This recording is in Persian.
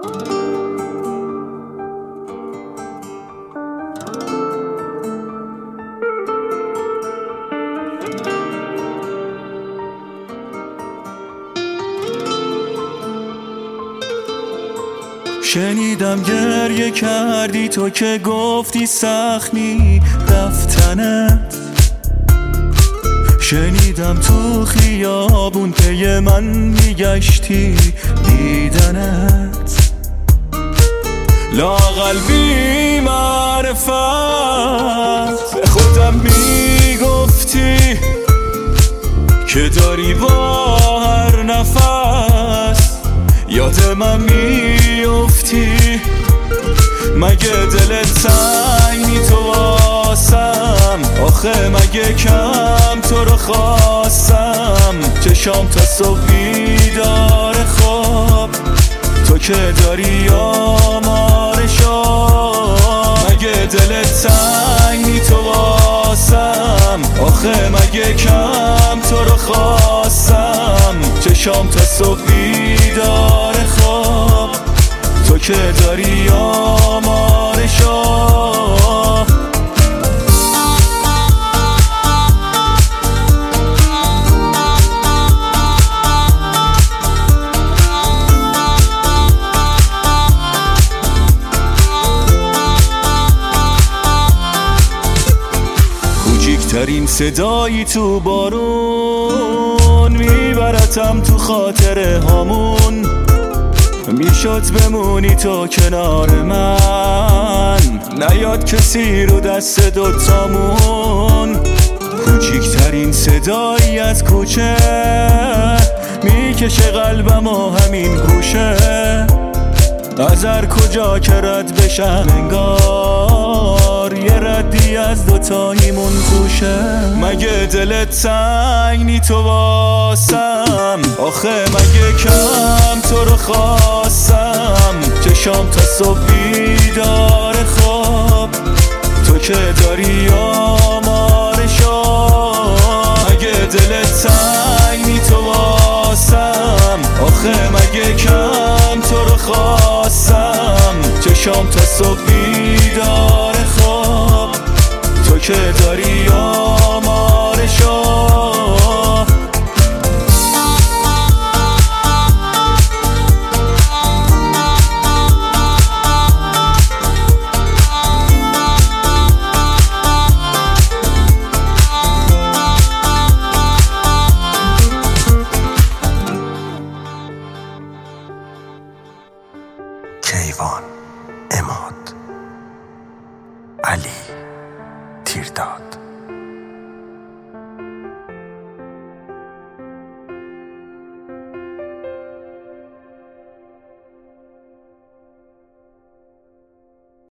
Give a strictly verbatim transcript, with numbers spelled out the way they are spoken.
شنیدم گریه کردی تو که گفتی سخت نی رفتنت. شنیدم تو خیابون پی من میگشتی دیدنت. لااقل بی معرفت به خودم میگفتی که داری با هر نفس یاد من میفتی. مگه دلت تنگی تو واسم؟ آخه مگه کم تو رو خواستم؟ چشام تا صبح بیدار خواب تو که داری آمارشا. مگه دلت تنگی تو واسم؟ آخه مگه کم تو رو خواستم؟ چشام تا صبح بیدار خواب تو که داری آمارشا. کوچیکترین صدایی تو بارون میبرتم تو خاطره هامون. میشد بمونی تو کنار من، نیاد کسی رو دست دوتامون. کوچیکترین صدایی از کوچه میکشه قلبم و همین گوشه. از هر کجا که رد بشم انگار یه ردی از دوتاییمون توشه. مگه دلت تنگی تو واسم؟ آخه مگه کم تو رو خواستم؟ چشام تا صبح بیدار خواب تو که داری آمارشا. مگه دلت تنگی تو واسم؟ آخه مگه کم تو رو خواستم؟ چشام تا صبح بیدار خواب تو که داری آمارشا. کیوان، عماد، علی، تیرداد.